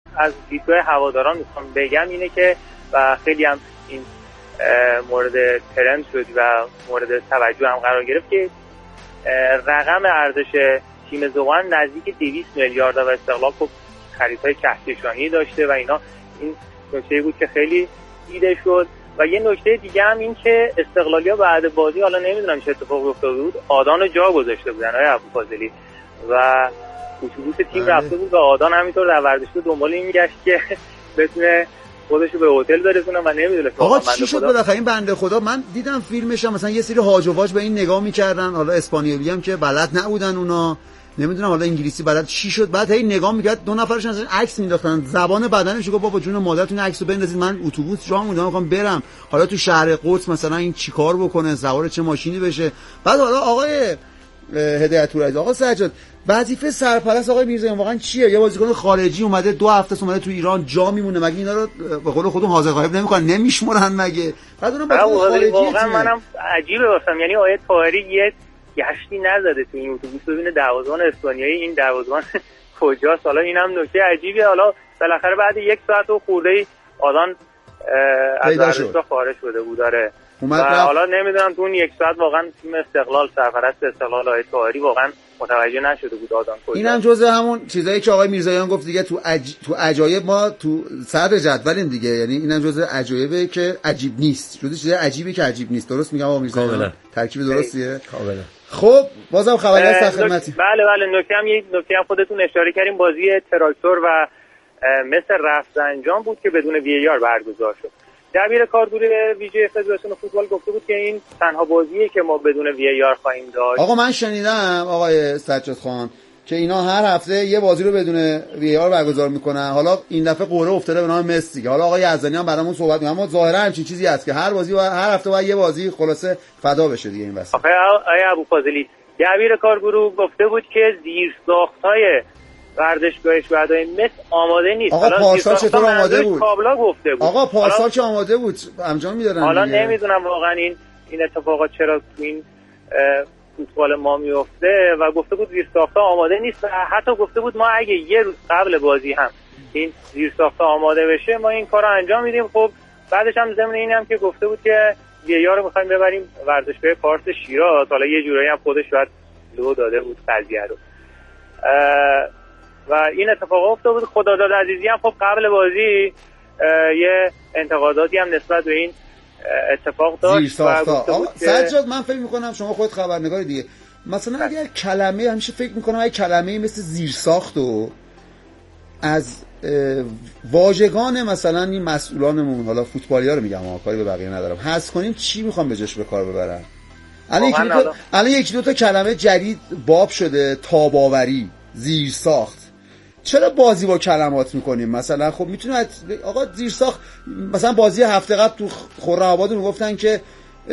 از دیدگاه هواداران میخوام بگم اینه که و خیلی هم این مورد ترند شد و مورد توجه هم قرار گرفت که رقم ارزش تیم زغال نزدیک 200 میلیارد و استقلال خب خریدهای کهکشانی داشته و اینا. این نکته بود که خیلی دیده شد. و یه نکته دیگه هم این که استقلالیا بعد بازی، حالا نمیدونم چه اتفاقی افتاده بود، آدان رو جا گذاشته بودن آقای ابوفاضلی و اتوبوس تیم رفته بود و آدان همینطور در ورزشگاه دنبال این میگشت که بتونه خودشو به هتل برسونه و نمیدونه آقا چی شد بالاخره این بنده خدا. من دیدم فیلمش هم مثلا یه سری هاج و واج به این نگاه میکردن، حالا اسپانیولی هم که بلد نبودن اونا، نمیدونم حالا انگلیسی بلد چی شد. بعد هی نگاه میکرد، دو نفرش مثلا عکس مینداختن، زبان بدنش گفت بابا جون مادرتون عکسو بندازید، من اتوبوس جا موندم میخوام برم، حالا تو شهر قدس مثلا این چیکار بکنه، سوار چه ماشینی بشه. بعد حالا آقای هدایت‌الرحیم، آقا سجاد، وظیفه سرپرست آقای میرزاییان واقعا چیه؟ یه بازیکن خارجی اومده 2 هفته اومده تو ایران جا میمونه، مگه اینا رو به قول خودمون حاضر غایب نمیکنن، نمیشمرن مگه؟ بعد اونم خارجی واقعا منم عجیبه واسم، یعنی آیت طاهری یه گشتی نزده تو این اتوبوس ببینه دروازه‌بان اسپانیایی این دروازه‌بان کجاست. حالا اینم نکته عجیبیه. حالا بالاخره بعد 1 ساعت و خورده‌ای آدان از ورزشگاه خارج شده بود داره و حالا نمیدونم تو اون 1 ساعت واقعا تیم استقلال، سرپرست استقلال آیت طاهری واقعا متوجه نشده بود آدان کجاست. اینم جزء همون چیزایی که آقای میرزاییان گفت دیگه، تو عجایب ما تو صدر جدولیم دیگه، یعنی اینم جزء عجایبه که عجیب نیست، جزء چیزای عجیبی که عجیب نیست. درست میگم آقا میرزاییان؟ ترکیب درستیه کاملا. خب بازم خبری هست در خدمتی. بله نکته هم خودتون اشاره کردیم، بازی تراکتور و مثل رفسنجان بود که بدون وی آر برگزار شد. دبیر کارگروه ویژه فدراسیون فوتبال گفته بود که این تنها بازیه که ما بدون وی آر خواهیم داشت. آقا من شنیدم آقای سجاد خان که اینا هر هفته یه بازی رو بدون وی آر برگزار میکنن. حالا این دفعه قرعه افتاده به نام مسی. حالا آقای یزدانی هم برامون صحبت می‌کنه، اما ظاهرا همچین چیزی هست که هر بازی و هر هفته باید یه بازی خلاصه فدا بشه دیگه این واسه. آقای ابوفاضلی دبیر کارگروه گفته بود که زیرساخت‌های ورزشگاه شهدای مصر آماده نیست. آقا پارسال چطور آماده بود؟ کابلا گفته بود. آقا پارسال که آماده بود انجام میدادن. حالا نمیدونم واقعا این اتفاقات چرا تو این فوتبال ما میفته و گفته بود زیرساخت‌ها آماده نیست و حتی گفته بود ما اگه یه روز قبل بازی هم این زیرساخت‌ها آماده بشه ما این کارو انجام میدیم. خب بعدش هم ضمن اینم که گفته بود که وی‌آر رو می‌خوایم ببریم ورزشگاه پارس شیراز. حالا یه جورایی هم خودش شاید لو داده بود قضیه رو و این اتفاق افتاد بود. خداداد عزیزی هم خب قبل بازی یه انتقاداتی هم نسبت به این اتفاق داشت و گفته بود که سجاد من فکر می‌کنم شما خودت خبرنگاری دیگه، مثلا اگر کلمه همیشه فکر می‌کنم اگه کلمه مثل زیرساخت و از واژگان مثلا این مسئولانمون، حالا فوتبالی‌ها رو میگم کاری به بقیه ندارم، حذف کنیم چی می‌خوام به جاش به کار ببرن؟ الان یکی دو تا کلمه جدید باب شده، تاباوری، زیرساخت. چرا بازی با کلمات میکنیم؟ مثلا خب میتونه آقا زیرساخت، مثلا بازی هفته قبل تو خرم‌آباد میگفتن که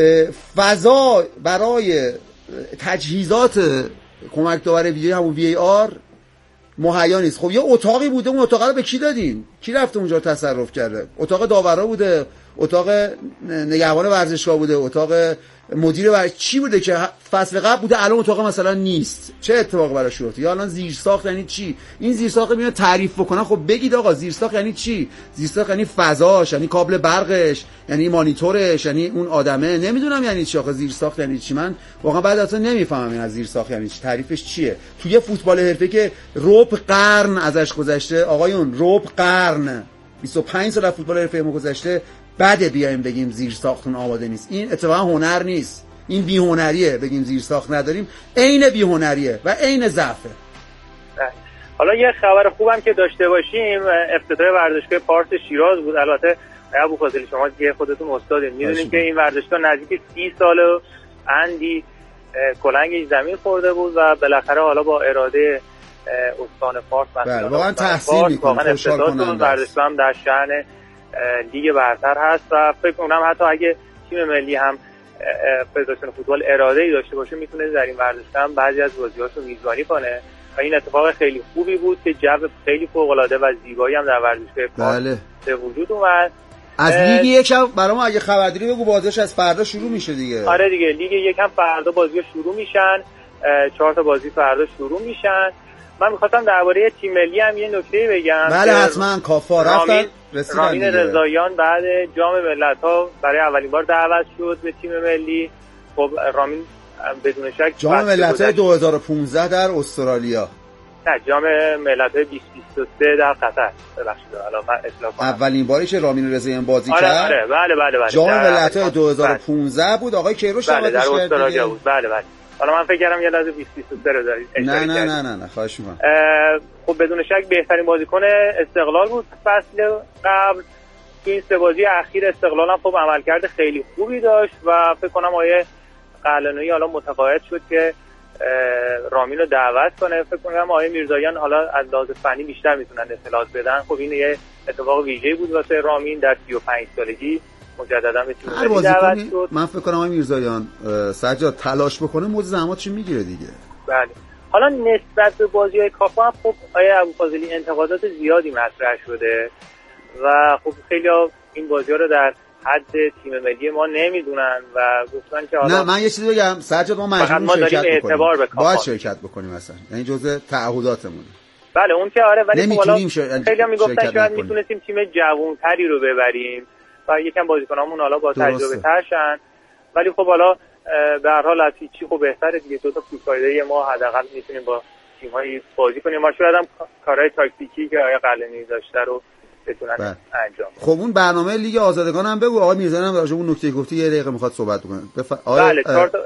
فضا برای تجهیزات کمک داور ویدیو همون وی آر مهیا نیست. خب یه اتاقی بوده، اون اتاق رو به کی دادین؟ کی رفته اونجا تصرف کرده؟ اتاق داورا بوده، اتاق نگهبان ورزشگاه بوده، اتاق مدیر چی بوده که فصل قبل بوده الان اتاق مثلا نیست؟ چه اتفاقی براش افتاد؟ یا الان زیرساخت یعنی چی؟ این زیرساخت میاد تعریف بکنن. خب بگید آقا زیرساخت یعنی چی؟ زیرساخت یعنی فضاش، یعنی کابل برقش، یعنی مانیتورش، یعنی اون آدمه. نمیدونم یعنی چی آقا زیرساخت یعنی چی. من واقعا بعد اصلا نمیفهمم این از زیرساخت یعنی چی، تعریفش چیه. توی فوتبال حرفه‌ای که ربع قرن ازش گذشته آقایون، ربع قرن 25 سال فوتبال حرفه‌ای ما گذشته، بعد بیایم بگیم زیر ساختون آماده نیست. این اتفاقا هنر نیست، این بی‌هنریه. بگیم زیر ساخت نداریم عین بی‌هنریه و عین ضعفه. حالا یه خبر خوبم که داشته باشیم، افتتاح ورزشگاه پارس شیراز بود. البته ابوفاضلی شما دیگه خودتون استادین، میدونید که این ورزشگاه نزدیک 30 سال اندی کلنگش زمین خورده بود و بالاخره حالا با اراده استان فارس واقعا تحسین می‌کنم، خوشحال کننده. ورزشگاه هم در شأن لیگ برتر هست و فکر کنم حتی اگه تیم ملی هم فدراسیون فوتبال اراده‌ای داشته باشه میتونه در این ورزشگاه هم بعضی از بازی‌هاشو میزبانی کنه و این اتفاق خیلی خوبی بود که جو خیلی فوق‌العاده و زیبایی هم در ورزشگاه پارس به وجود اومد. از لیگ یکم برام اگه خبرداری بگو، بازیش از فردا شروع میشه دیگه. آره دیگه لیگ یکم فردا بازی‌ها شروع میشن، 4 تا بازی فردا شروع میشن من می‌خواستم درباره تیم ملی هم یه نکته بگم. بله حتما. کافا رفتن رامین رضاییان بعد جام ملت‌ها برای اولین بار دعوت شد به تیم ملی. خب رامین بدون شک جام ملت‌های 2015 در استرالیا، نه جام ملت‌های 2023 در قطر. ببخشید الان من اطلاع کنم اولین باری که رامین رضاییان بازی کرد. آره بله جام ملت‌های 2015 بود. آقای کیروش در استرالیا بود. بله حالا من فکر کردم یه لحظه 2023 رو دارید. نه خواهش می‌کنم. خب بدون شک بهترین بازیکن استقلال بود فصل قبل. تو این سه بازی اخیر استقلال هم خب عملکرد خیلی خوبی داشت و فکر کنم آیه قلعه‌نویی حالا متقاعد شد که رامین رو دعوت کنه. فکر کنم آقای میرزاییان حالا از لحاظ فنی بیشتر میتونن اطلاعات بدن. خب این یه اتفاق ویژه‌ای بود واسه رامین در 35 سالگی مجددا به تیم ملی دعوت شد. من فکر کنم آقای میرزاییان سجاد تلاش بکنه موضوع زحماتش میگیره دیگه. بله. حالا نسبت به بازی‌های کافا هم خب آقای ابوفاضلی انتقادات زیادی مطرح شده و خب خیلی‌ها این بازی‌ها رو در حد تیم ملی ما نمیدونن و گفتن که حالا نه من یه چیزی بگم سجاد، ما مجبوریم شرکت بکنیم. باید شرکت بکنیم اصلا، یعنی جزء تعهداتمونه. بله اون که آره، ولی نمیتونیم خیلی‌ها میگفتن شاید میتونستیم تیم جوان‌تری رو ببریم و یکم بازیکنامون حالا با تجربه ترشن، ولی خب حالا به هر حال از هیچی خب بهتره دیگه. دو تا فوتبالیست ما حداقل میتونیم با تیم‌های بازی کنیم. ما شاید هم کارهای تاکتیکی که آقای قلعه‌نویی داشته رو بتونن انجام. خب اون برنامه لیگ آزادگان هم بگو. آقای میرزاییان هم راجع به اون نکته گفتی، یه دقیقه میخواد صحبت کنه. بله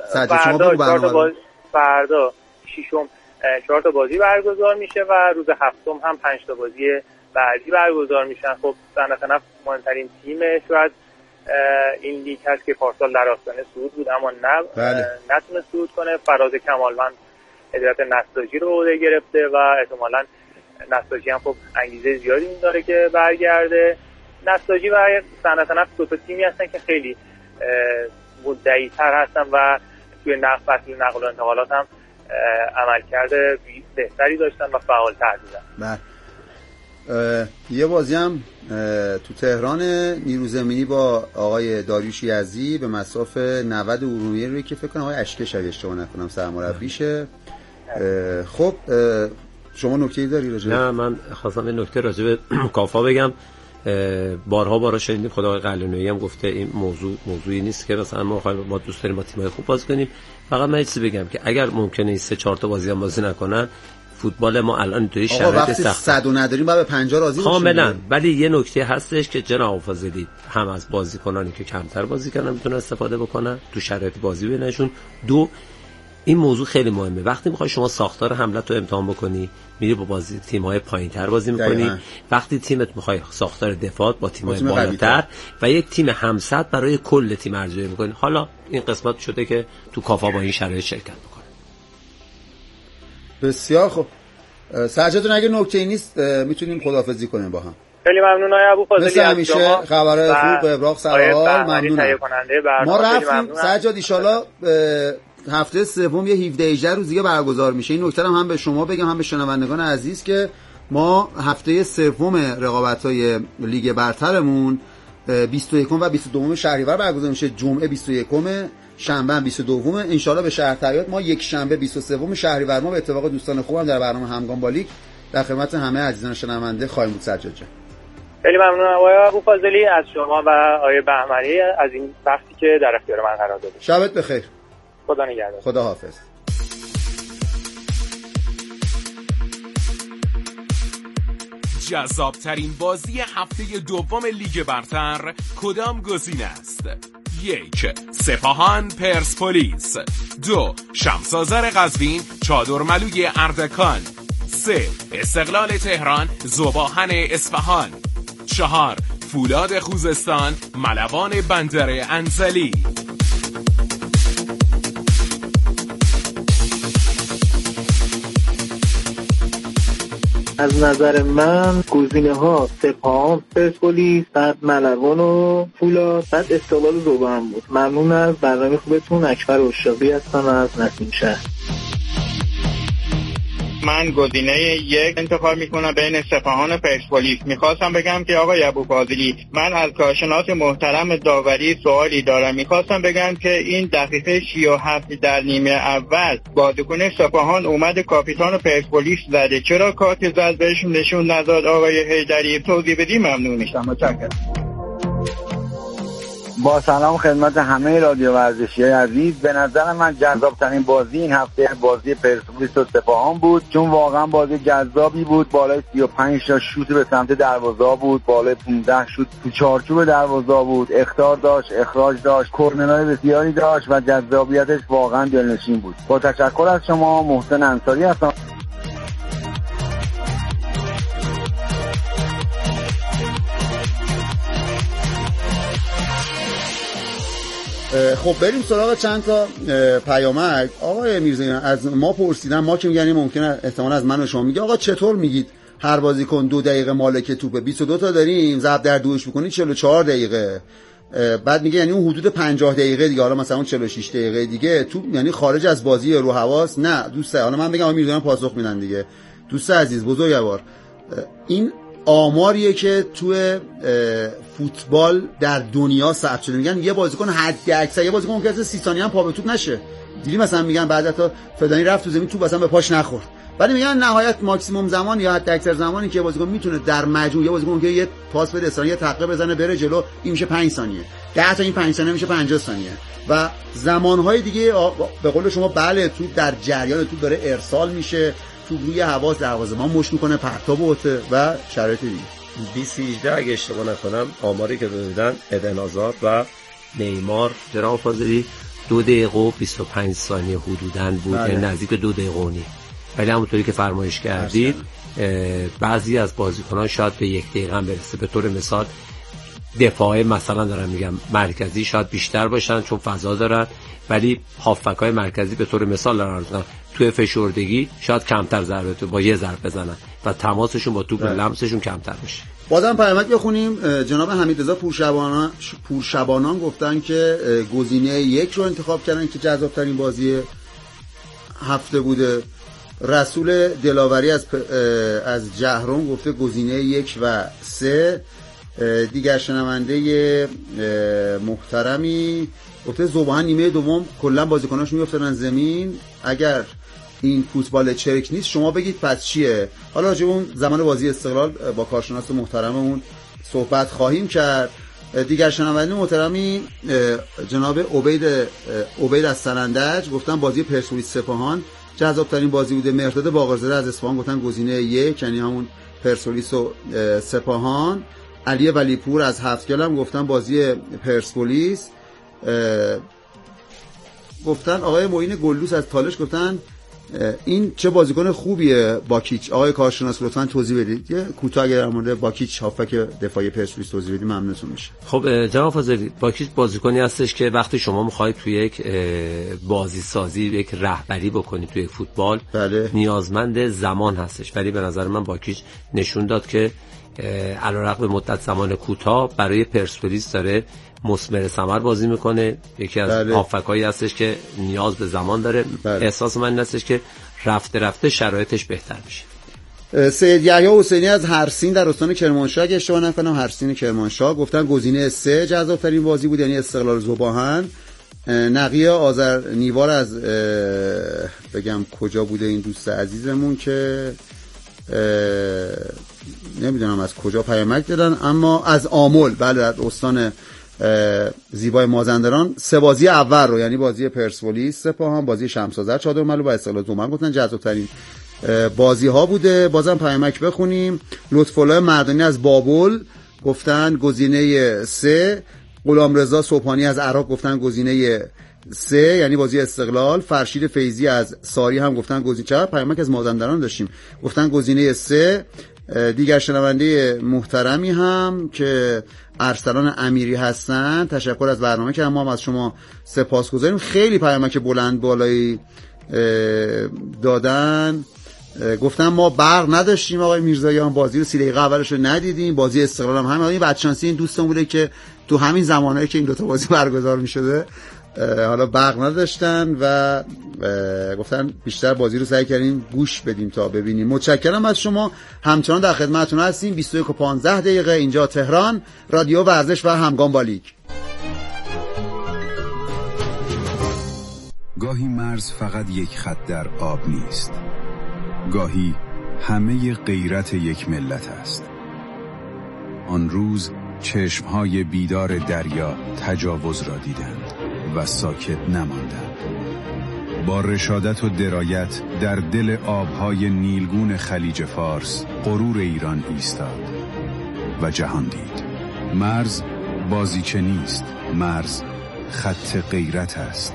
فردا ششم 4 تا بازی برگزار میشه و روز هفتم هم 5 تا بازی بعدی برگزار میشن. خب صنعت نفت مهمترین تیم شاید این لیگ هست که پارسال در آستانه صعود بود اما نتونه صعود کنه. فراز کمالوند هدایت نساجی رو عهده گرفته و احتمالاً نساجی هم خب انگیزه زیادی داره که برگرده. نساجی و صنعت نفت دو تا تیمی هستن که خیلی مدعی‌تر هستن و توی فصل نقل و انتقالات هم عملکرد بهتری داشتن و فعال‌تر بودن. یه بازی هم تو تهران نیرو زمینی با آقای داریوش یزدی به مصاف 90 ارومیه روی که فکر کنم آقای اشکه اشتباه نکنم سرمربیشه. خب شما نکته‌ای داری راجع؟ نه من خواستم یه نکته راجع به کافا بگم. بارها شنیدیم خود آقای قلعه‌نویی هم گفته این موضوعی نیست که مثلا ما دوست داریم با تیم‌های خوب بازی کنیم. فقط من چیزی بگم که اگر ممکنه 3-4 تا بازی هم بازی نکنن، فوتبال ما الان توی شرایط سخت 100 نداریم بعد به 50 راضی باشیم کاملا. ولی یه نکته هستش که جناب فاضلی هم از بازیکنانی که کمتر بازی کردن میتونن استفاده بکنن تو شرایط بازی بینشون. دو، این موضوع خیلی مهمه. وقتی میخوای شما ساختار حملت رو امتحان بکنی، میری با بازی تیم‌های پایین‌تر بازی می‌کنی. وقتی تیمت میخوای ساختار دفاع با تیم‌های بالاتر و یک تیم همسط برای کل تیم ارزیابی می‌کنی. حالا این قسمت شده که تو کافا با این شرایط شرکت بکنه. بسیار خوب. سجاد اگه نکته‌ای نیست میتونیم خداحافظی کنیم با هم. خیلی ممنون آقای ابوفاضلی. مثل همیشه خبرهای خوب به ابراق سرحال. ممنونم. ما رفتیم سجاد ان شاءالله هفته سوم یه 17-18 روز دیگه برگزار میشه. این نکته هم به شما بگم هم به شنوندگان عزیز که ما هفته سوم رقابت‌های لیگ برترمون 21 و 22 شهریور برگزار میشه. جمعه 21، شنبه 22. ان شاءالله به شهرتریات ما یک شنبه 23 شهریور ما به اتفاق دوستان خوبم در برنامه همگام با لیگ در خدمت همه عزیزان شنونده خواهیم بود. سجاد جان خیلی ممنونم آقای ابوفاضلی از شما و آقای بهمنی از این وقتی که در اختیار من قرار دادید. شبت بخیر. خدا نگهدار. خدا حافظ. جذابترین بازی هفته دوم لیگ برتر کدام گزینه است؟ 1. سپاهان پرسپولیس. 2. شمس‌آذر قزوین چادرملوی اردکان. 3. استقلال تهران ذوباهن اصفهان. 4. فولاد خوزستان ملوان بندر انزلی. از نظر من گزینه‌ها سپاهان پرسپولیس، بعد ملوان و فولاد، بعد استقلال ذوباهن بود. ممنون از برنامه خوبتون. اکبر اشاقی هستم از نسیم شهر. من گزینه 1 انتخاب میکنم بین سپاهان و پرسپولیس. میخواستم بگم که آقای ابوفاضلی، من از کارشناس محترم داوری سوالی دارم. میخواستم بگم که این دقیقه 37 در نیمه اول بازیکن سپاهان اومد کاپیتان پرسپولیس زده، چرا کارت زرد بهش نشون نداد؟ آقای حیدری توضیح بدی ممنون میشم. متشکرم. با سلام خدمت همه رادیو ورزشی‌های عزیز. به نظر من جذاب‌ترین بازی این هفته بازی پرسپولیس و سپاهان بود، چون واقعا بازی جذابی بود. بالای 35 تا شوت به سمت دروازه بود، بالای 15 شوت تو چارچوب دروازه بود، اخطار داشت، اخراج داشت، کرنرهای بسیاری داشت و جذابیتش واقعا دلنشین بود. با تشکر از شما، محسن انصاری هستم. خب بریم سراغ چند تا پیامک. آقای میرزاییان از ما پرسیدن، ما که میگن ممکنه احتمال از من و شما میگه آقا چطور میگید هر بازیکن 2 دقیقه مالک توپه؟ 22 تا داریم، ضرب در 2 بکنی 44 دقیقه. بعد میگه یعنی اون حدود 50 دقیقه دیگه، حالا مثلا اون 46 دقیقه دیگه تو یعنی خارج از بازی رو حواس. نه دوسته، حالا من بگم آقا میرزاییان پاسخ میدن دیگه. دوست عزیز بزرگوار، این آماریه که توی فوتبال در دنیا ثبت شده. میگن یه بازیکن حد اکثر یه بازیکن ممکنه 30 ثانیه هم پا به توپ نشه. دیدی مثلا میگن بعد تا فلانی رفت تو زمین توپ اصلا به پاش نخورد. ولی میگن نهایت ماکسیمم زمان یا حد اکثر زمانی که بازیکن میتونه در مجموع یه بازیکن که یه پاس بده، یه تقله بزنه بره جلو، این میشه 5 ثانیه. 10 تا این 5 ثانیه میشه 50 ثانیه. و زمانهای دیگه به قول شما بله توپ در جریان توپ داره ارسال میشه، تو روی حواس دروازه‌بان مش میکنه، پرتاب اوته و شرایط دیگه. 2018 اگه اشتباه نکنم آماری که دادن ادن آزاد و نیمار جناب فاضلی 2 دقیقه و 25 ثانیه حدوداً بود، یعنی نزدیک 2 دقیقه و نیم. ولی همونطوری که فرمایش کردید بعضی از بازیکنان شاید به 1 دقیقه هم برسه. به طور مثال دفاع مثلا دارم میگم مرکزی شاید بیشتر باشن چون فضا دارن، ولی هافبک‌های مرکزی به طور مثال دارن توی فشردگی شاید کمتر ضربه تو با یه ضربه بزنن و تماسشون با توپ لمسشون کمتر بشه. بازم پیامک بخونیم. جناب حمیدرضا پورشبانان گفتن که گزینه 1 رو انتخاب کردن که جذاب‌ترین بازی هفته بوده. رسول دلاوری از جهرم گفته گزینه 1 و 3. دیگر شنونده محترمی گفته ذوبان نیمه دوم کلا بازیکناش میافتادن زمین، اگر این فوتبال چرک نیست شما بگید پس چیه؟ حالا راجع به اون زمان بازی استقلال با کارشناس محترممون صحبت خواهیم کرد. دیگر شنونده محترمی جناب عبید از سرندج گفتن بازی پرسپولیس سپاهان جذاب‌ترین بازی بوده. مرداد باقرزاده از اصفهان گفتن گزینه 1 یعنی همون پرسپولیس و سپاهان. علی ولیپور از هفتگل هم گفتن بازی پرسپولیس. گفتن آقای معین گلدوس از تالش گفتن این چه بازیکن خوبیه باکیچ. آقای کارشناس لطفاً توضیح بدید یه کوتاه اگر در مورد باکیچ هافبک دفاعی پرسپولیس توضیح بدید ممنونتون میشه. خب جناب فاضلی، باکیچ بازیکنی هستش که وقتی شما میخواید توی یک بازی سازی یک رهبری بکنید توی فوتبال بله. نیازمند زمان هستش، ولی به نظر من باکیچ نشون داد که علیرغم مدت زمان کوتاه برای پرسپولیس داره مثمر ثمر بازی میکنه. یکی از هافبک‌هایی هستش که نیاز به زمان داره. احساس من این هستش که رفته رفته شرایطش بهتر میشه. سید یحیی حسینی از هرسین در استان کرمانشاه اگه اشتباه نکنم هرسین کرمانشاه گفتن گزینه 3 جذاب‌ترین بازی بود یعنی استقلال ذوباهن. نقی آذر نیوار از بگم کجا بوده این دوست عزیزمون که نمیدونم از کجا پیامک دادن، اما از آمل بله از استان زیبای مازندران 3 بازی اول رو یعنی بازی پرسپولیس سپاهان، بازی شمس‌آذر چادرملو و استقلال ذوباهن گفتن جذاب‌ترین بازی ها بوده. بازم پیامک بخونیم. لطف‌الله مردانی از بابل گفتن گزینه 3. غلامرضا صبحانی از عراق گفتن گزینه 3 یعنی بازی استقلال. فرشید فیضی از ساری هم گفتن گزینه چه پیامک از مازندران داشتیم گفتن گزینه 3. دیگر شنونده محترمی هم که ارسلان امیری هستن تشکر از برنامه که ما هم از شما سپاسگزاریم. خیلی پیامک بلند بالایی دادن. گفتن ما برق نداشتیم آقای میرزاییان، بازی رو 30 دقیقه اولش رو ندیدیم. بازی استقلال هم همین بچانسی این دوستمون بوده که تو همین زمانهایی که این دوتا بازی برگزار می‌شده حالا برق نداشتن و گفتن بیشتر بازی رو سعی کردیم گوش بدیم تا ببینیم. متشکرم از شما. همچنان در خدمتتون هستیم. 21:15 اینجا تهران، رادیو ورزش و همگام با لیگ. گاهی مرز فقط یک خط در آب نیست، گاهی همه غیرت یک ملت است. آن روز چشمهای بیدار دریا تجاوز را دیدند و ساکت نماندند. با رشادت و درایت در دل آبهای نیلگون خلیج فارس غرور ایران ایستاد و جهان دید. مرز بازیچه نیست، مرز خط غیرت است.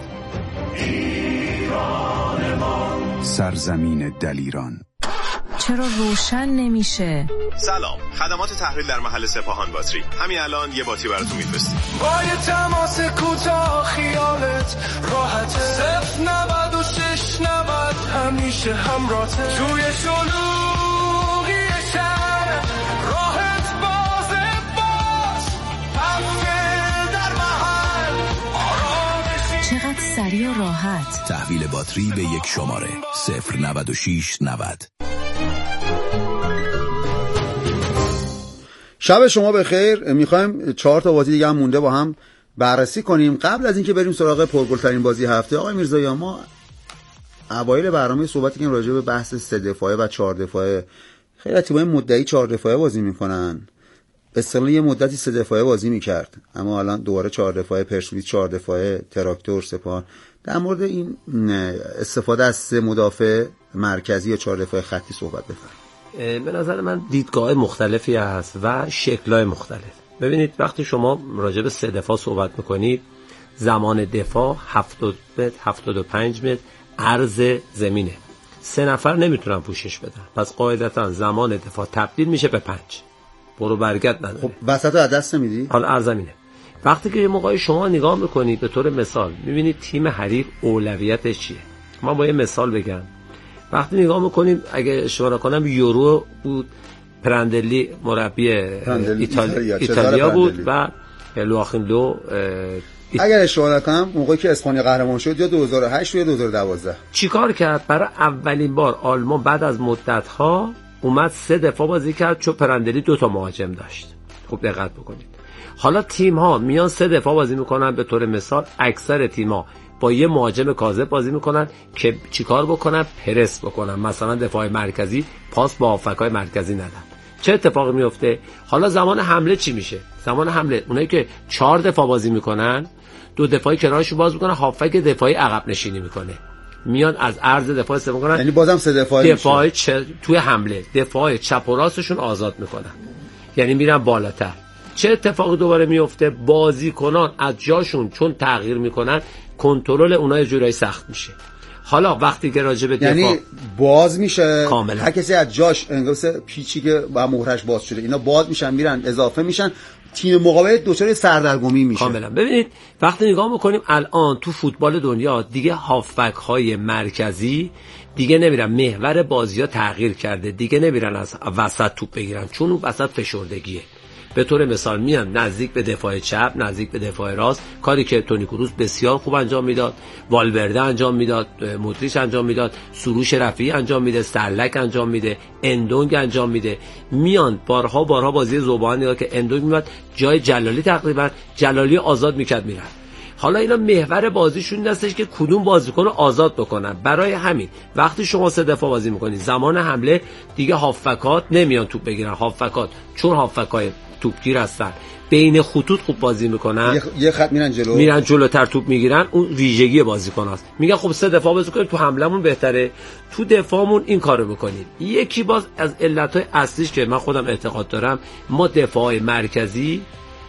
ایران ما، سرزمین دلیران. چرا روشن نمیشه؟ سلام، خدمات تحویل در محل سپاهان باتری. همین الان یه باتری براتون میفرستیم. با یه تماس کوتاه خیالت راحته. 09690 همیشه همراهته. توی شلوغی شهر راحت بازه باز. هفته در محل آرامشی. چقدر سریع و راحت. تحویل باتری به یک شماره 09690. شب شما بخیر. میخوایم 4 تا بازی دیگه هم مونده با هم بررسی کنیم. قبل از اینکه بریم سراغ پرگل‌ترین بازی هفته، آقای میرزایی، ما اوایل برنامه صحبت کردیم راجع به بحث 3 دفاعه و 4 دفاعه. خیلی تیم‌های مدعی 4 دفاعه بازی میکنن. اصلا یه مدتی 3 دفاعه بازی میکرد، اما الان دوباره 4 دفاعه، پرسپولیس 4 دفاعه، تراکتور، سپاهان. در مورد این استفاده از 3 مدافع مرکزی یا 4 دفاعه خطی صحبت بفرمایید. به نظر من دیدگاه مختلفی هست و شکل‌های مختلف. ببینید وقتی شما راجع به 3 دفاع صحبت میکنید، زمان دفاع 70 متر 75 متر عرض زمینه. 3 نفر نمیتونن پوشش بدن، پس قاعدتا زمان دفاع تبدیل میشه به 5. برو برگرد نداره. خب وسطو از دست نمیدی؟ حالا عرض زمینه. وقتی که موقعی شما نگاه میکنید به طور مثال میبینید تیم حریف اولویتش چیه. من با یه مثال بگم. وقتی نگاه میکنیم، اگه اشاره کنم یورو بود، پرندلی مربی ایتالیا بود و لواخیم لو اگر اشاره کنم موقعی که اسپانیا قهرمان شد یا 2008 یا 2012 چیکار کرد؟ برای اولین بار آلمان بعد از مدت‌ها اومد 3 دفاع بازی کرد، چون پرندلی 2 تا مهاجم داشت. خوب دقت بکنید. حالا تیم‌ها میان 3 دفاع بازی میکنن. به طور مثال اکثر تیم‌ها با یه مهاجم کاذب بازی میکنن که چیکار بکنن؟ پرس بکنن. مثلا دفاع مرکزی پاس با هافکای مرکزی ندن. چه اتفاقی میفته؟ حالا زمان حمله چی میشه؟ زمان حمله اونایی که 4 دفاع بازی میکنن، 2 دفاعی کنارشو باز میکنن، هافک دفاعی عقب نشینی میکنه، میان از عرض دفاع استفاده میکنن. یعنی بازم 3 دفاعی توی حمله دفاع چپ و راستشون آزاد میکنن، یعنی میرن بالاتر. چه اتفاقی دوباره میفته؟ بازیکنان از جاشون چون تغییر میکنن، کنترل اونها یه جورایی سخت میشه. حالا وقتی که راجع به دفاع یعنی باز میشه کاملا. هر کسی از جاش انگار پیچی که با مهرش باز شده، اینا باز میشن، میرن اضافه میشن، تیم مقابل دچار سردرگمی میشه. کاملا. ببینید وقتی نگاه میکنیم الان تو فوتبال دنیا دیگه هافبک های مرکزی دیگه نمیرن، محور بازی‌ها تغییر کرده، دیگه نمیرن از وسط توپ بگیرن، چون اون وسط فشردگیه. به طور مثال میان نزدیک به دفاع چپ، نزدیک به دفاع راست، کاری که تونی کروس بسیار خوب انجام میداد، والورده انجام میداد، مودریچ انجام میداد، سروش رفیعی انجام میده، سرلک انجام میده، اندونگ انجام میده. میان بارها بازی ذوبان نگاه که اندونگ میاد جای جلالی، تقریبا جلالی آزاد میکرد میرن. حالا اینا محور بازیشون این هستش که کدوم بازیکن رو آزاد بکنن. برای همین وقتی شما 3 دفاع بازی میکنید، زمان حمله دیگه هافکات نمیان توپ بگیرن. هافکات چون هافکای توپگیر هستن، بین خطوط خوب بازی میکنن، یه خط میرن جلوتر توپ میگیرن. اون ویژگی بازیکن است. میگن خب 3 دفاع بازی کنید، تو حملمون بهتره، تو دفاعمون این کارو بکنید. یکی باز از علتهای اصلیش که من خودم اعتقاد دارم، ما دفاع مرکزی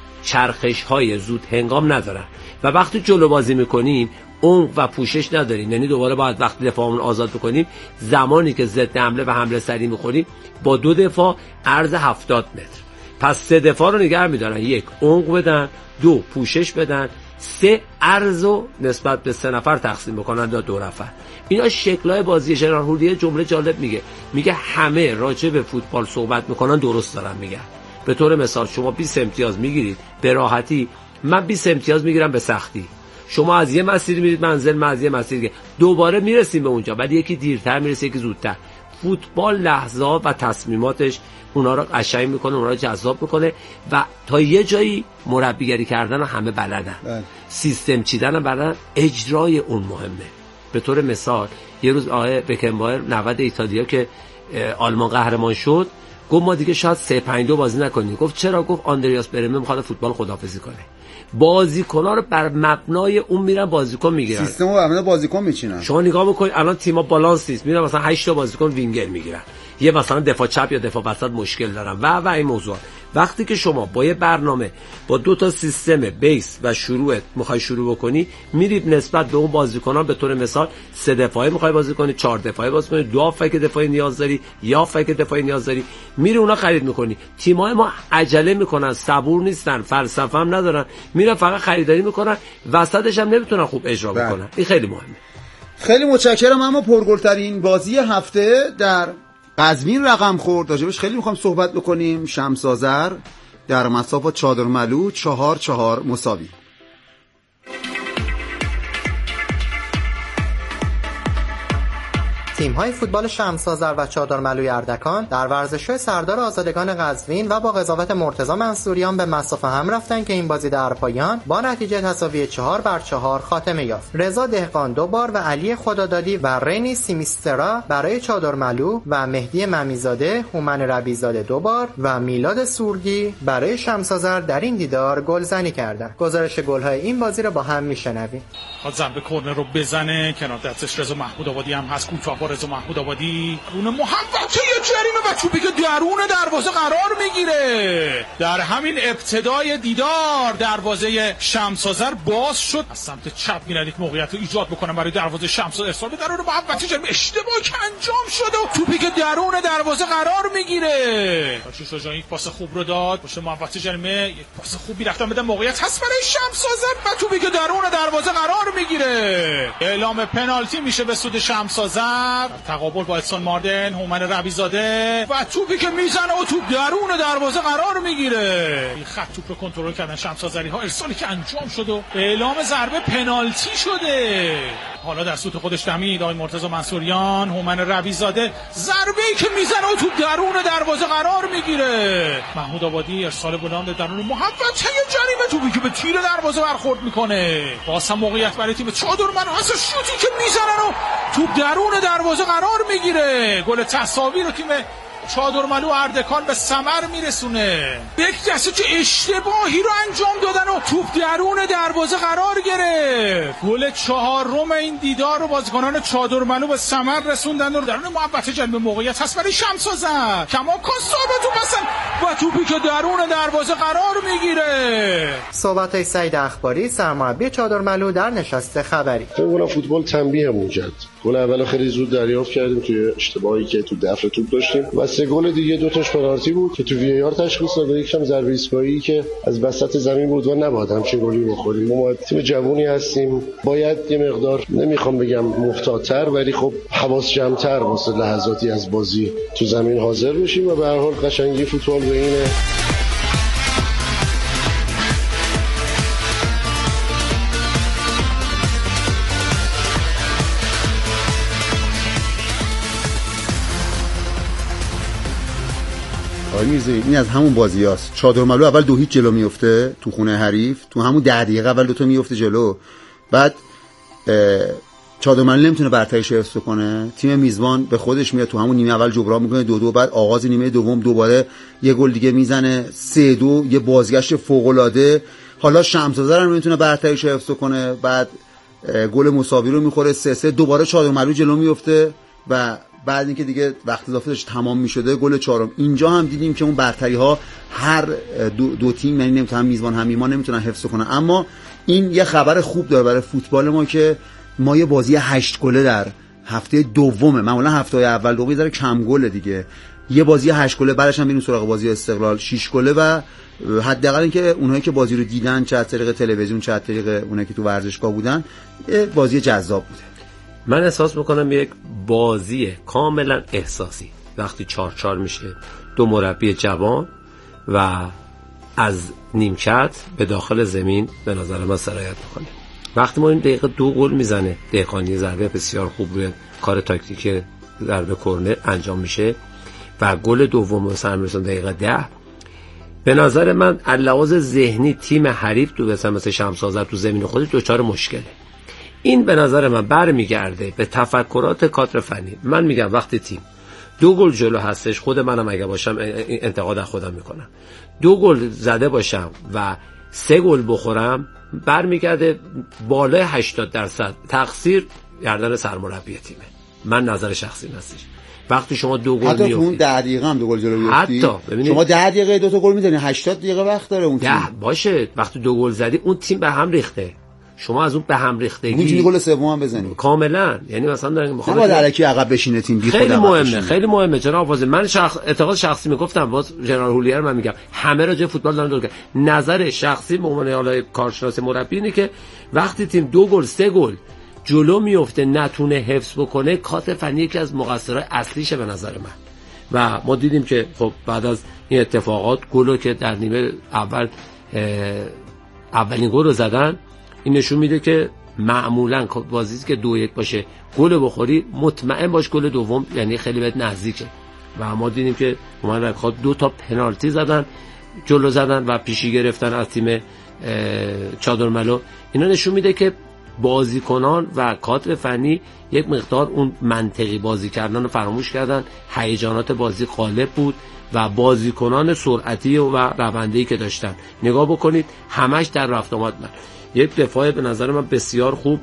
چرخش‌های زود هنگام ندارن و وقتی جلو بازی میکنیم اون و پوشش نداریم. یعنی دوباره باید وقتی دفاعمون آزاد بکنیم، زمانی که ضد حمله و حمله سریع میخوریم با 2 دفاع عرض 70 متر. پس 3 دفاع رو نگه میدارن، 1 عمق بدن، 2 پوشش بدن، 3 عرضو نسبت به 3 نفر تقسیم بکنن تا 2 نفر. اینا شکل‌های بازی. ژنرال هولیه جمله جالب میگه همه راجع به فوتبال صحبت میکنن، درست دارن میگن. به طور مثال شما 20 امتیاز میگیرید به راحتی، من 20 امتیاز میگیرم به سختی. شما از یه مسیر میرید منزل، من از یه مسیر دیگه، دوباره میرسیم به اونجا، ولی یکی دیرتر میرسه یکی زودتر. فوتبال لحظات و تصمیماتش اونا رو قشنگ میکنه، اونا رو جذاب میکنه و تا یه جایی مربیگری کردن همه بلدن، سیستم چیدن هم بلدن، اجرای اون مهمه. به طور مثال یه روز آقای بکنبایر 90 ایتالیا که آلمان قهرمان شد گفت ما دیگه شاید 3-5-2 بازی نکنیم. گفت چرا؟ گفت آندریاس برمه میخواد فوتبال خداحافظی کنه. بازیکن‌ها رو بر مبنای اون میرن بازیکن میگیرن، سیستمو بر مبنای بازیکن میچینن. شما نگاه بکنید الان تیم‌ها بالانس نیست، میرن مثلا 8 تا بازیکن وینگر میگیرن، یه مثلا دفاع چپ یا دفاع وسط مشکل دارن و این موضوع. وقتی که شما با یه برنامه با 2 تا سیستم بیس و شروعت میخوای شروع بکنی، میرید نسبت به اون بازیکن‌ها به طور مثال 3 دفاعی میخوای بازی کنی، 4 دفاعی بازی کنی، 2 هافک دفاعی نیاز داری، یا هافک دفاعی نیاز داری، میری اونا خرید میکنی. تیم‌های ما عجله میکنن، صبور نیستن، فلسفه هم ندارن، میرن فقط خریداری میکنن، وسطش هم نمیتونن خوب اجرا بکنن. این خیلی مهمه. خیلی متشکرم. اما پرگل‌ترین بازی هفته در قزوین رقم خورد، راجبش خیلی میخوام صحبت بکنیم. شمس آذر در مصاف چادرملو 4-4 مساوی. تیم‌های فوتبال شمس آذر و چادرملوی اردکان در ورزشگاه سردار آزادگان قزوین و با قضاوت مرتضی منصوریان به مصاف هم رفتن که این بازی در پایان با نتیجه تساوی 4-4 خاتمه یافت. رضا دهقان 2 بار و علی خدادادی و رینی سیمیسترا برای چادرملو و مهدی ممیزاده، هومن ربیزاده 2 بار و میلاد سورگی برای شمس آذر در این دیدار گلزنی کردند. گزارش گل‌های این بازی رو با هم میشنویم. خواهد ضربه کرنر رو بزنه، کنار دستش رضا محمود آبادی هم هست، کوتاه رضا محمود آبادی رون محوطه جریمه و توپی که درون دروازه قرار میگیره. در همین ابتدای دیدار دروازه شمس آذر باز شد، از سمت چپ میرن یک موقعیت رو ایجاد بکنن برای دروازه شمس آذر، ارسال به درون محوطه جریمه، اشتباهی که انجام شده و توپی که درون دروازه قرار میگیره. شوشا جان یک پاس خوب رو داد، باشه محوطه جریمه یک پاس خوبی رفتن بده، موقعیت هست برای شمس آذر و توپی که درون دروازه قرار میگیره. اعلام پنالتی میشه به سود شمس آذر. تقابل با احسان ماردن، هومن ربیزاده و توپی که میزنه و توپ درون دروازه قرار میگیره. این خط توپ رو کنترل کردن شمس آذری ها، ارسالی که انجام شد و اعلام ضربه پنالتی شده. حالا در سوت خودش دمید آقای مرتضی منصوریان، هومن ربیزاده ضربه‌ای که میزنه و توپ درون دروازه قرار میگیره. محمود آبادی ارسال بلند درون محوطه جریمه، توپی که به تیر دروازه برخورد میکنه. باز هم موقعیت برای تیم چادرملو هست، شوتی که میزنن و توپ درون دروازه قرار میگیره. گل تساوی رو تیم چادرملو اردکان به ثمر میرسونه. یک دسته که اشتباهی رو انجام دادن و توپ درون دروازه قرار گرفت. گل 4م این دیدار رو بازیکنان چادرملو به ثمر رسوندن و درون محوطه جریمه موقعیت هست برای شمس آذر، کماکان ثابت توپ هستن و توپی که درون دروازه قرار میگیره. صحبت سعید اخباری سرمربی چادرملو در نشست خبری. فوتبال فوتبال تنبیه موجد. گل اولو خیلی زود دریافت کردیم توی اشتباهی که تو دفع توپ داشتیم و 3 گل دیگه 2 تاش پنالتی بود که تو وی آر تشخیص داد، یکم ضربه ایستگاهی که از وسط زمین بود و نباید همچین گلی بخوریم. ما تیم جوونی هستیم، باید یه مقدار نمیخوام بگم محتاط‌تر ولی خب حواس جمع‌تر واسه لحظاتی از بازی تو زمین حاضر بشیم و به هر حال قشنگی فوتبال به اینه. این از همون بازیاست. چادرملو اول 2-0 جلو میفته تو خونه حریف، تو همون 10 دقیقه اول 2 تا میفته جلو، بعد چادرملو نمیتونه برتریش حفظ کنه، تیم میزبان به خودش میاد تو همون نیمه اول جبران میکنه 2-2، بعد آغاز نیمه دوم دوباره یه گل دیگه میزنه 3-2، یه بازگشت فوق العاده. حالا شمس آذر هم نمیتونه برتریش حفظ کنه، بعد گل مساوی رو میخوره 3-3، دوباره چادرملو جلو میفته و بعد اینکه دیگه وقت اضافه داشت تمام میشده گل 4م. اینجا هم دیدیم که اون برتری ها هر دو تیم، یعنی نمیتونن میزبان هم میهمان نمیتونن حفظ کنن. اما این یه خبر خوب داره برای فوتبال ما که ما یه بازی 8 گله در هفته دومه. معمولا هفته اول دوم ذره کم گله دیگه، یه بازی 8 گله، بعدش هم میریم سراغ بازی استقلال 6 گله و حداقل اینکه اونایی که بازی رو دیدن چه از طریق تلویزیون چه از طریق اونایی که تو ورزشگاه بودن بازی جذاب بوده. من احساس میکنم یک بازی کاملا احساسی وقتی 4-4 میشه، 2 مربی جوان و از نیمکت به داخل زمین به نظر من سرایت میکنه. وقتی ما این دقیقه 2 گل میزنه دهقانی، ضربه بسیار خوب روی کار تاکتیک ضربه کرنر انجام میشه و گل دوم مثلا میرسن دقیقه 10. به نظر من لحاظ ذهنی تیم حریف تو مثل شمس آذر تو زمین خودش دچار مشکله. این به نظر من برمیگرده به تفکرات کادر فنی. من میگم وقتی تیم 2 گل جلو هستش، خود منم اگه باشم انتقاد از خودم میکنم، 2 گل زده باشم و 3 گل بخورم، برمیگرده بالای 80% تقصیر گردن سرمربی تیمه. من نظر شخصی هستش. وقتی شما 2 گل میافتید، حتی اون 10 دقیقه هم 2 گل جلو بیافتید، حتی ببینید شما 10 دقیقه 2 تا گل میزنید، 80 دقیقه وقت داره اون تیم. باشه وقتی 2 گل زدی اون تیم به هم ریخته، شما از اون به هم ریختگی میتونی گل سوم هم بزنی کاملا. یعنی مثلا دارن میخواد درکی عقب بشینه تیم، بی خود خیلی مهمه، خیلی مهمه جناب آفاضل. من اعتقاد شخصی میگفتم، باز ژنرال هولیر من میگم همه راجع فوتبال دارن درست. نظر شخصی به عنوان حالا کارشناس مربی اینه که وقتی تیم 2 گل 3 گل جلو میفته نتونه حفظ بکنه، کادر فنی یکی از مقصرهای اصلیشه به نظر من. و ما دیدیم که خب بعد از این اتفاقات گلو که در نیمه اول اولین گل رو زدن، این نشون میده که معمولا بازی که 2-1 باشه گل بخوری مطمئن باش گل دوم یعنی خیلی بهت نزدیکه. و ما دیدیم که اومدن رکات 2 تا پنالتی زدن، جلو زدن و پیشی گرفتن از تیم چادرملو. اینا نشون میده که بازیکنان و کادر فنی یک مقدار اون منطقی بازی کردن رو فراموش کردن، هیجانات بازی غالب بود و بازیکنان سرعتی و رونده‌ای که داشتن نگاه بکنید همش در رفت آمد. من یک دفاع به نظر من بسیار خوب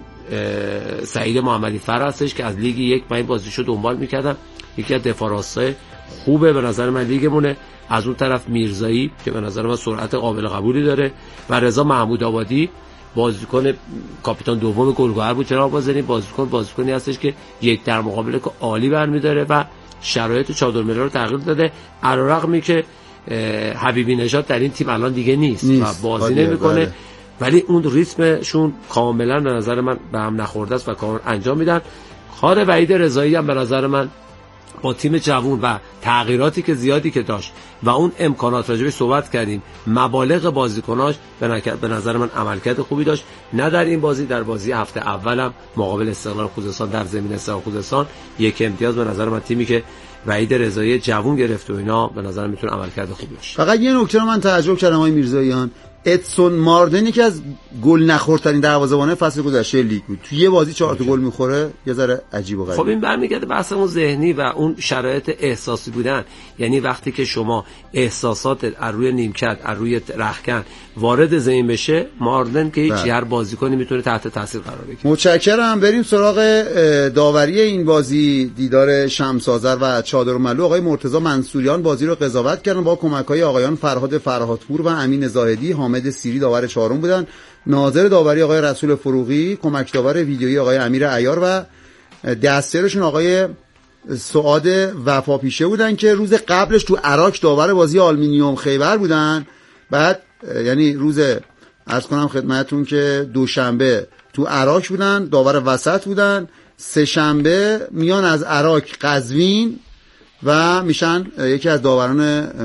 سعید محمدی فر هستش که از لیگ 1 من بازیشو دنبال می‌کردم، یکی از دفاع راستای خوبه به نظر من لیگمونه. از اون طرف میرزایی که به نظر من سرعت قابل قبولی داره و رضا محمود آبادی بازیکن کاپیتان دوم گلگهر بود. چرا بازیکنی هستش که یک در مقابل که عالی برمی‌داره و شرایط چادرملو رو تغییر داده، علیرغمی که حبیبی نژاد در این تیم الان دیگه نیست و بازی نمی‌کنه، ولی اون ریتمشون کاملا به نظر من به هم نخورده است و کار انجام میدن. کار وحید رضایی هم به نظر من با تیم جوان و تغییراتی که زیادی که داشت و اون امکانات راجعش صحبت کردیم، مبالغ بازیکناش به نظر من عملکرد خوبی داشت. نه در این بازی، در بازی هفته اولم مقابل استقلال خوزستان در زمین استقلال خوزستان 1 امتیاز به نظر من تیمی که وحید رضایی جوان گرفت و اینا به نظر میتونه عملکرد خوبی باشه. فقط یه نکته رو من تعجب کردم آقای میرزاییان، ادسون ماردنی که از گل نخوردترین دروازه‌بان فصل گذشته لیگ بود، تو یه بازی 4 تا گل میخوره، یه ذره عجیب و غریبه. خب این برمیگرده بحث اون ذهنی و اون شرایط احساسی بودن. یعنی وقتی که شما احساسات از روی نیمکت، از روی رختکن وارد ذهن بشه، ماردن که هیچ هر بازیکنی میتونه تحت تاثیر قرار بگیره. متشکرم. بریم سراغ داوری این بازی. دیدار شمس آذر و چادرملو. آقای مرتضی منصوریان بازی رو قضاوت کردن با کمک‌های آقایان فرهاد فرهادپور و امین زاهدی. حامد سیری داور چهارم بودن. ناظر داوری آقای رسول فروغی، کمک داور ویدیویی آقای امیر عیار و دستیارشون آقای سعاد وفاپیشه بودن که روز قبلش تو عراق داور بازی آلومینیوم خیبر بودن. بعد یعنی روز عرض کنم خدمتتون که دوشنبه تو عراق بودن، داور وسط بودن. سه شنبه میان از عراق قزوین و میشن یکی از داوران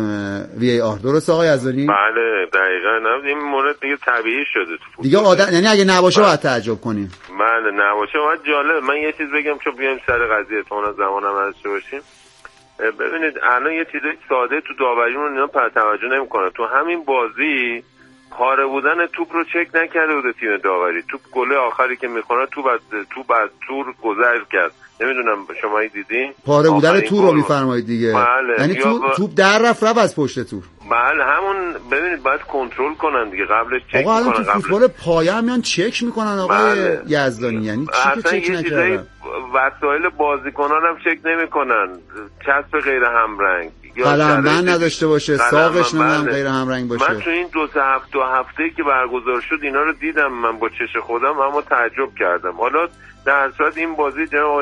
وی ای آر. درسته آقای یزدانی؟ بله دقیقاً. این مورد دیگه طبیعی شده تو فوتبال دیگه عادت، یعنی اگه نباشه باید تعجب کنیم. بله نباشه باید. جالب من یه چیز بگم چون بیایم سر قضیه تا اون زمانم ازش باشیم. ببینید الان یه چیز ساده تو داوریمون اینا توجه نمیکنه. تو همین بازی پاره بودن توپ رو چک نکرده بود تیم داوری. توپ گل آخری که میخونه توپ از تور گذر کرد. نمیدونم شما دیدین پاره بودن تور رو میفرمایید دیگه. بله. یعنی توپ در رفت از پشت تور. بله همون. ببینید باید کنترل کنن دیگه، قبلش چک میکنن. آقا تو فوتبال پایه هم میان چک میکنن آقای بله. یزدانی. یعنی چی که چک نکردن؟ وسایل بازیکنان هم چک نمیکنن، چسب غیر همرنگ قلمبند نداشته باشه، ساقش نمیدونم غیر همرنگ باشه. من تو این 2 هفته که برگزار شد اینا رو دیدم من با چش خودم، اما تعجب کردم. حالا در صورت این بازی جناب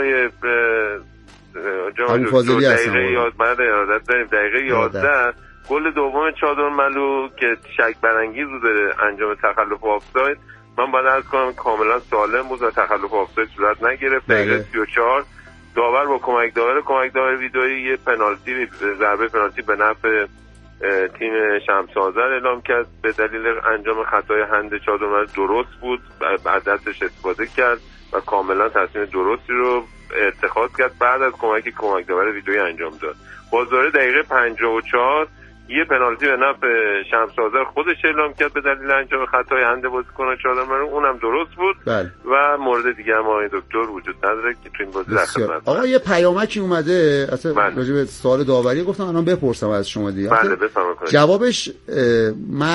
دقیقه 11 گل دوم چادرملو که شک برانگیز بود انجام تخلف آفساید، من باید عرض کنم کاملا سالم بود و تخلف آفساید صورت نگرفت. دقیقه 34 داور با کمک داور ویدئویی یه پنالتی، ضربه پنالتی به نفع تیم شمس آذر اعلام کرد به دلیل انجام خطای هند چادرمرو درست بود، بعد دستش استفاده کرد و کاملا تصمیم درستی رو اتخاذ کرد بعد از کمک داور ویدئویی انجام داد. بازداری دقیقه 54 یه پنالتی به نفع شمس آذر خودش اعلام کرد به دلیل انجام خطای هند بازیکن چادرمرو، اونم درست بود. بله. و مورد دیگه هم آقای دکتر وجود نداره که تو این بازی در خدمت. آقا یه پیامکی اومده اصلا راجع به سوال داوری گفتم الان بپرسم از شما دیگه. بله بفرمایید. جوابش